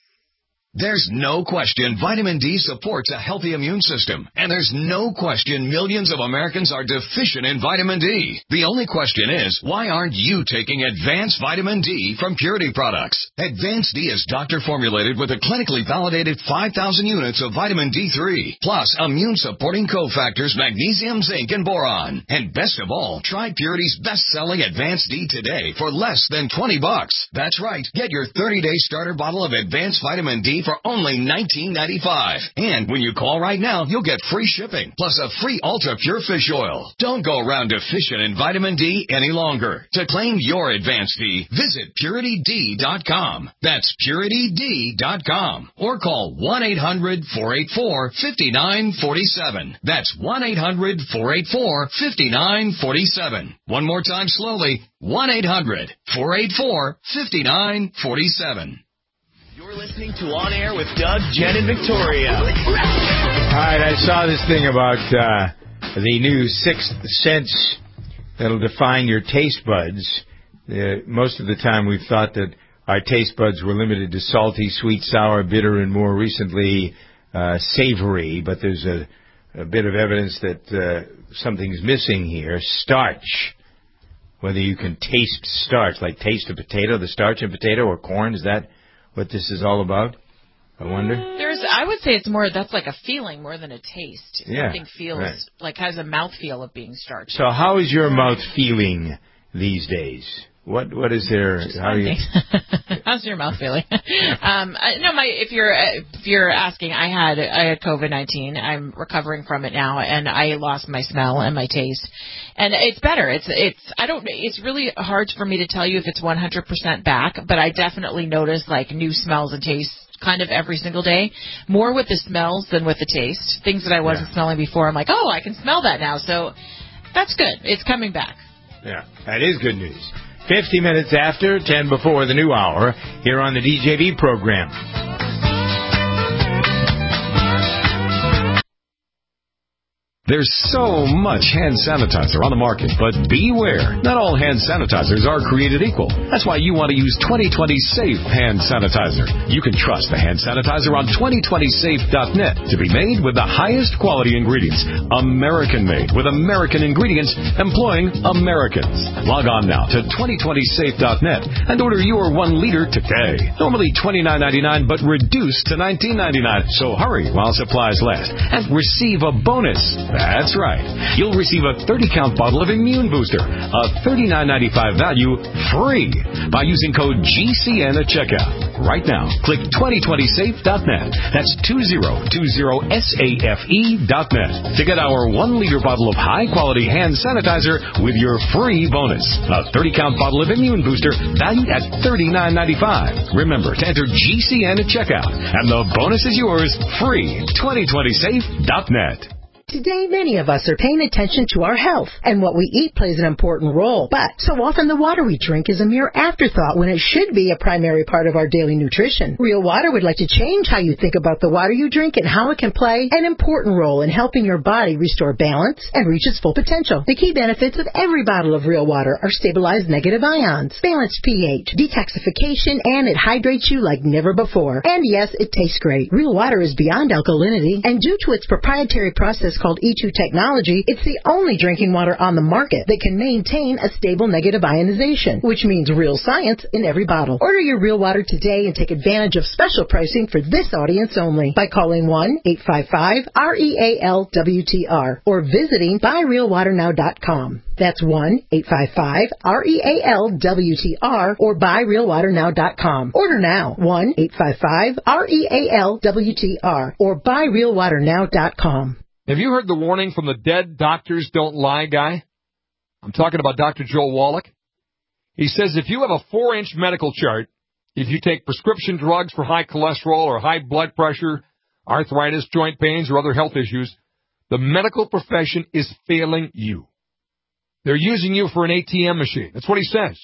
There's no question vitamin D supports a healthy immune system. And there's no question millions of Americans are deficient in vitamin D. The only question is, why aren't you taking Advanced Vitamin D from Purity Products? Advanced D is doctor-formulated with a clinically validated five thousand units of vitamin D three, plus immune-supporting cofactors magnesium, zinc, and boron. And best of all, try Purity's best-selling Advanced D today for less than twenty bucks. That's right. Get your thirty-day starter bottle of Advanced Vitamin D for only nineteen ninety-five. And when you call right now, you'll get free shipping, plus a free Ultra Pure Fish Oil. Don't go around deficient in vitamin D any longer. To claim your Advanced D, visit Purity D dot com. That's Purity D dot com. Or call one eight hundred four eight four five nine four seven. That's one eight hundred four eight four five nine four seven. One more time slowly, one eight hundred four eight four five nine four seven. You're listening to On Air with Doug, Jen, and Victoria. All right, I saw this thing about uh, the new Sixth Sense that'll define your taste buds. Uh, most of the time we've thought that our taste buds were limited to salty, sweet, sour, bitter, and more recently uh, savory, but there's a, a bit of evidence that uh, something's missing here. Starch. Whether you can taste starch, like taste a potato, the starch in potato, or corn, is that what this is all about? I wonder. There's, I would say it's more, that's like a feeling more than a taste. Yeah, Something feels, right. like has a mouthfeel of being starchy. So how is your mouth feeling these days? What What is there? How are you? How's your mouth feeling? um, I, no, my if you're if you're asking, I had I had COVID nineteen. I'm recovering from it now, and I lost my smell and my taste, and it's better. It's it's I don't. It's really hard for me to tell you if it's one hundred percent back, but I definitely notice like new smells and tastes kind of every single day, more with the smells than with the taste. Things that I wasn't yeah. smelling before, I'm like, oh, I can smell that now. So that's good. It's coming back. Yeah, that is good news. fifty minutes after, ten before the new hour, here on the D J V program. There's so much hand sanitizer on the market, but beware. Not all hand sanitizers are created equal. That's why you want to use twenty twenty Safe Hand Sanitizer. You can trust the hand sanitizer on twenty twenty safe dot net to be made with the highest quality ingredients. American-made with American ingredients employing Americans. Log on now to twenty twenty safe dot net and order your one liter today. Normally twenty-nine ninety-nine, but reduced to nineteen ninety-nine. So hurry while supplies last and receive a bonus. That's right. You'll receive a thirty count bottle of Immune Booster, a thirty-nine ninety-five value, free by using code G C N at checkout. Right now, click twenty twenty safe dot net. That's twenty twenty safe dot net to get our one liter bottle of high-quality hand sanitizer with your free bonus. A thirty count bottle of Immune Booster valued at thirty-nine ninety-five. Remember to enter G C N at checkout, and the bonus is yours free. twenty twenty safe dot net. Today, many of us are paying attention to our health, and what we eat plays an important role. But so often the water we drink is a mere afterthought when it should be a primary part of our daily nutrition. Real Water would like to change how you think about the water you drink and how it can play an important role in helping your body restore balance and reach its full potential. The key benefits of every bottle of Real Water are stabilized negative ions, balanced pH, detoxification, and it hydrates you like never before. And yes, it tastes great. Real Water is beyond alkalinity, and due to its proprietary process called E two technology, it's the only drinking water on the market that can maintain a stable negative ionization, which means real science in every bottle. Order your Real Water today and take advantage of special pricing for this audience only by calling one eight five five R E A L W T R or visiting buy real water now dot com. That's one eight five five R E A L W T R or buy real water now dot com. Order now, one eight five five R E A L W T R or buy real water now dot com. Have you heard the warning from the Dead Doctors Don't Lie guy? I'm talking about Doctor Joel Wallach. He says if you have a four-inch medical chart, if you take prescription drugs for high cholesterol or high blood pressure, arthritis, joint pains, or other health issues, the medical profession is failing you. They're using you for an A T M machine. That's what he says.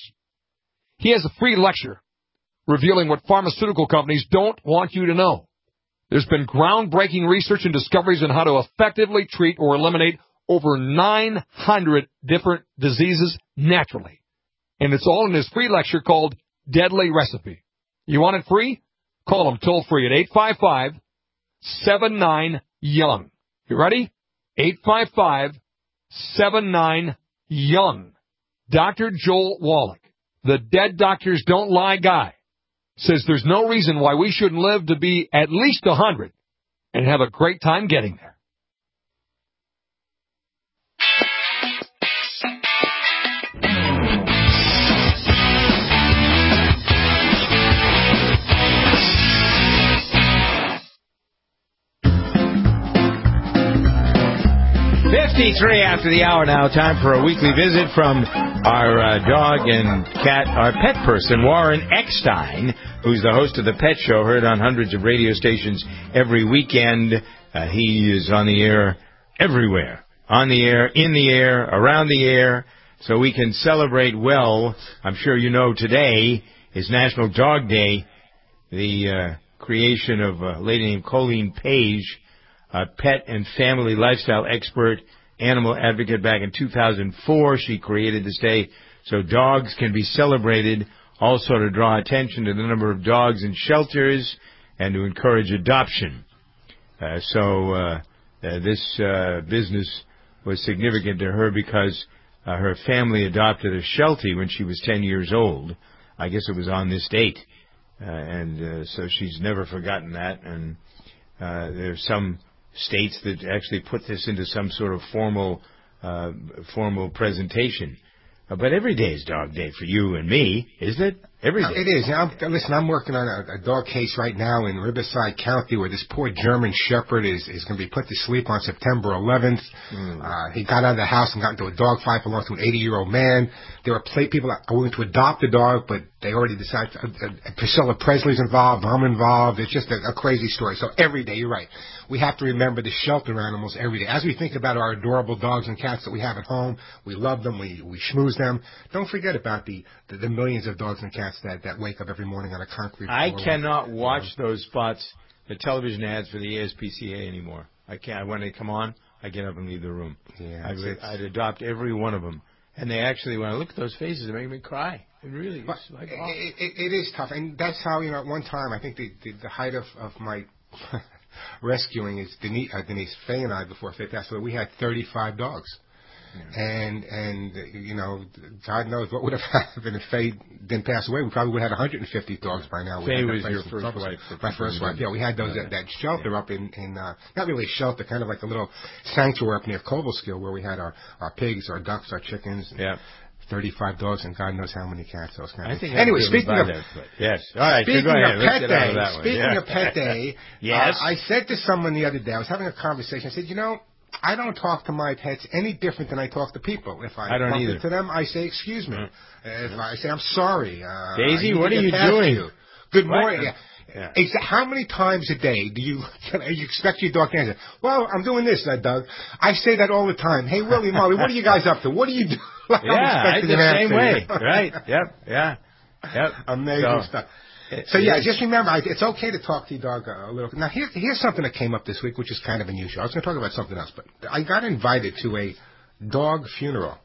He has a free lecture revealing what pharmaceutical companies don't want you to know. There's been groundbreaking research and discoveries on how to effectively treat or eliminate over nine hundred different diseases naturally. And it's all in his free lecture called Deadly Recipe. You want it free? Call him toll free at eight five five seven nine young. You ready? eight five five seven nine young. Doctor Joel Wallach, the Dead Doctors Don't Lie guy, says there's no reason why we shouldn't live to be at least one hundred and have a great time getting there. fifty-three after the hour now. Time for a weekly visit from our uh, dog and cat, our pet person, Warren Eckstein, who's the host of The Pet Show, heard on hundreds of radio stations every weekend. Uh, he is on the air everywhere. On the air, in the air, around the air, so we can celebrate well. I'm sure you know today is National Dog Day, the uh, creation of a lady named Colleen Page, a pet and family lifestyle expert, animal advocate back in two thousand four. She created this day so dogs can be celebrated, also to draw attention to the number of dogs in shelters and to encourage adoption. Uh, so uh, uh, this uh, business was significant to her because uh, her family adopted a Sheltie when she was ten years old. I guess it was on this date. Uh, and uh, so she's never forgotten that. And uh, there's some states that actually put this into some sort of formal uh, formal presentation. Uh, but every day is Dog Day for you and me, isn't it? Every day. It is. I'm, listen, I'm working on a, a dog case right now in Riverside County where this poor German Shepherd is, is going to be put to sleep on September eleventh. Mm. Uh, he got out of the house and got into a dog fight belonging to an eighty-year-old man. There are play, people that are willing to adopt the dog, but they already decided. To, uh, uh, Priscilla Presley's involved. I'm involved. It's just a, a crazy story. So every day, you're right. We have to remember the shelter animals every day. As we think about our adorable dogs and cats that we have at home, we love them, we, we schmooze them. Don't forget about the, the, the millions of dogs and cats that, that wake up every morning on a concrete floor. I cannot watch those spots, the television ads for the A S P C A anymore. I can't. When they come on, I get up and leave the room. Yeah, I'd, it's- I'd adopt every one of them. And they actually, when I look at those faces, they make me cry. It really But is like, it, oh. it, it is tough, and that's how, you know, at one time, I think the, the, the height of, of my rescuing is Denise, uh, Denise Faye and I, before Faye passed away, we had thirty-five dogs. Yeah. And, and uh, you know, God knows what would have happened if Faye didn't pass away. We probably would have had one hundred fifty dogs by now. Faye we was had your first trouble. wife. My first wife, yeah. We had those, yeah. that, that shelter yeah. up in, in uh, not really a shelter, kind of like a little sanctuary up near Cobleskill where we had our, our pigs, our ducks, our chickens. Yeah. thirty-five dogs and God knows how many cats those kind of I think Anyway, I'm speaking of that, yes, all right. Speaking so go ahead. of Let's Pet get out Day, of that one. speaking yeah. of Pet Day, yes, uh, I said to someone the other day, I was having a conversation. I said, you know, I don't talk to my pets any different than I talk to people. If I, I don't bump either. into them, I say, excuse me. Mm-hmm. If I say, I'm sorry. Uh, Daisy, what are you doing? You. Good what? morning. Yeah. Yeah. Exa- how many times a day do you you expect your dog to answer? Well, I'm doing this, uh, Doug. I say that all the time. Hey, Willie, Molly, what are you guys up to? What do you do? Like, yeah, I I'm the same way. You. Right. Yep. Yeah. Yep. Amazing so, stuff. So, yeah, just remember, I, it's okay to talk to your dog a, a little. Now, here, here's something that came up this week, which is kind of unusual. I was going to talk about something else, but I got invited to a dog funeral.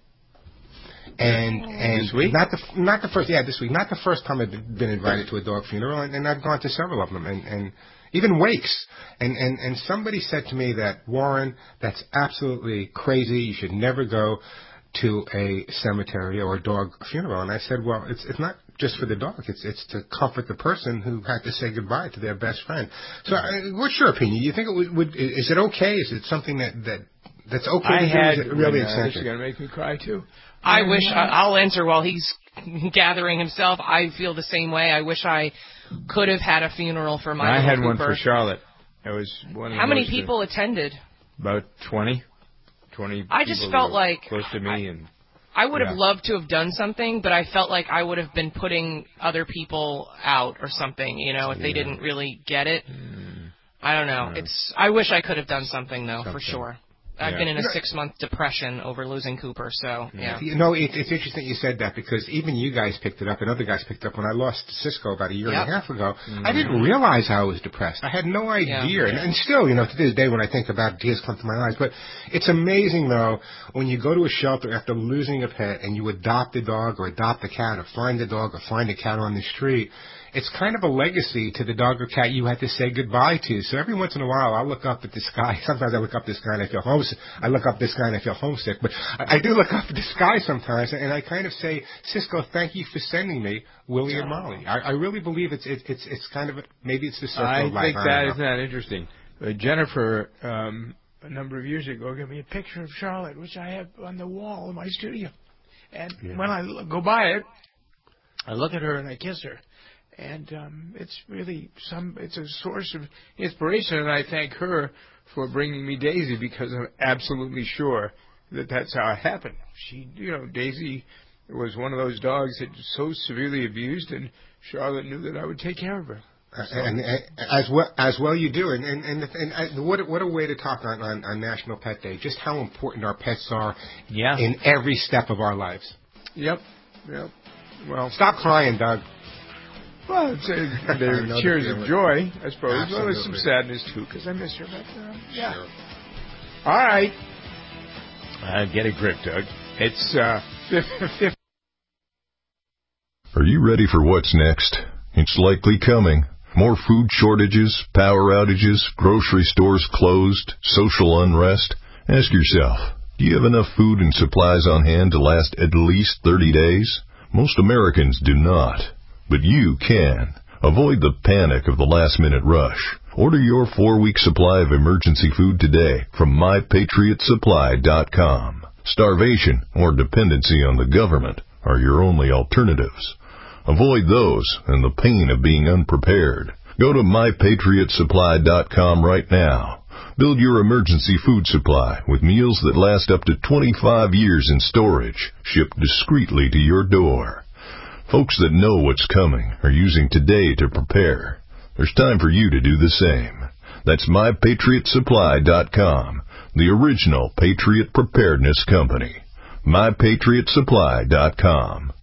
And and this week? not the not the first yeah this week not the first time I've been invited to a dog funeral, and, and I've gone to several of them, and, and even wakes, and, and and somebody said to me that, Warren, that's absolutely crazy. You should never go to a cemetery or a dog funeral. And I said, well, it's it's not just for the dog. It's it's to comfort the person who had to say goodbye to their best friend. So, uh, what's your opinion? You think it would, would is it okay? Is it something that that that's okay I to had, do? Is it really when, uh, eccentric? This is going to make me cry too. I wish I, I'll answer while he's gathering himself. I feel the same way. I wish I could have had a funeral for my. I had Cooper. one for Charlotte. It was one. Of How the many most, people uh, attended? About twenty. Twenty. I just people felt were like close to me I, and. I would have yeah. loved to have done something, but I felt like I would have been putting other people out or something, you know, if yeah. they didn't really get it. Mm. I don't know. Yeah. It's. I wish I could have done something though, Something. for sure. I've Yeah. been in a six-month depression over losing Cooper, so, yeah. You know, it, it's interesting you said that, because even you guys picked it up and other guys picked it up. When I lost Cisco about a year Yep. and a half ago, Mm-hmm. I didn't realize how I was depressed. I had no idea. Yeah. And, and still, you know, to this day when I think about it, tears come to my eyes. But it's amazing, though, when you go to a shelter after losing a pet and you adopt a dog or adopt a cat or find a dog or find a cat on the street, it's kind of a legacy to the dog or cat you had to say goodbye to. So every once in a while, I look up at the sky. Sometimes I look up at the sky and I feel homesick. I look up at the sky and I feel homesick. But I, I do look up at the sky sometimes, and I kind of say, Cisco, thank you for sending me Willie and Molly. I, I really believe it's it's it's, it's kind of a, maybe it's the circle I of life. think I that don't is know. not interesting. Uh, Jennifer, um, a number of years ago, gave me a picture of Charlotte, which I have on the wall in my studio. And Yeah. when I l- go by it, I look at her and I kiss her. And um, it's really some. It's a source of inspiration, and I thank her for bringing me Daisy, because I'm absolutely sure that that's how it happened. She, you know, Daisy was one of those dogs that was so severely abused, and Charlotte knew that I would take care of her. Uh, and, and as well as well you do, and and and, and, and what what a way to talk on, on on National Pet Day. Just how important our pets are Yeah. in every step of our lives. Yep. Yep. Well, Stop crying, Doug. Well, it's a, I they're know the cheers feeling. of joy, I suppose. Well, there's some Absolutely. sadness too, because I miss her. But uh, yeah. Sure. All right. Uh, get a grip, Doug. It's uh, fifty. Are you ready for what's next? It's likely coming. More food shortages, power outages, grocery stores closed, social unrest. Ask yourself, do you have enough food and supplies on hand to last at least thirty days? Most Americans do not, but you can. Avoid the panic of the last-minute rush. Order your four-week supply of emergency food today from my patriot supply dot com. Starvation or dependency on the government are your only alternatives. Avoid those and the pain of being unprepared. Go to my patriot supply dot com right now. Build your emergency food supply with meals that last up to twenty-five years in storage, shipped discreetly to your door. Folks that know what's coming are using today to prepare. There's time for you to do the same. That's my patriot supply dot com, the original Patriot Preparedness Company. my patriot supply dot com.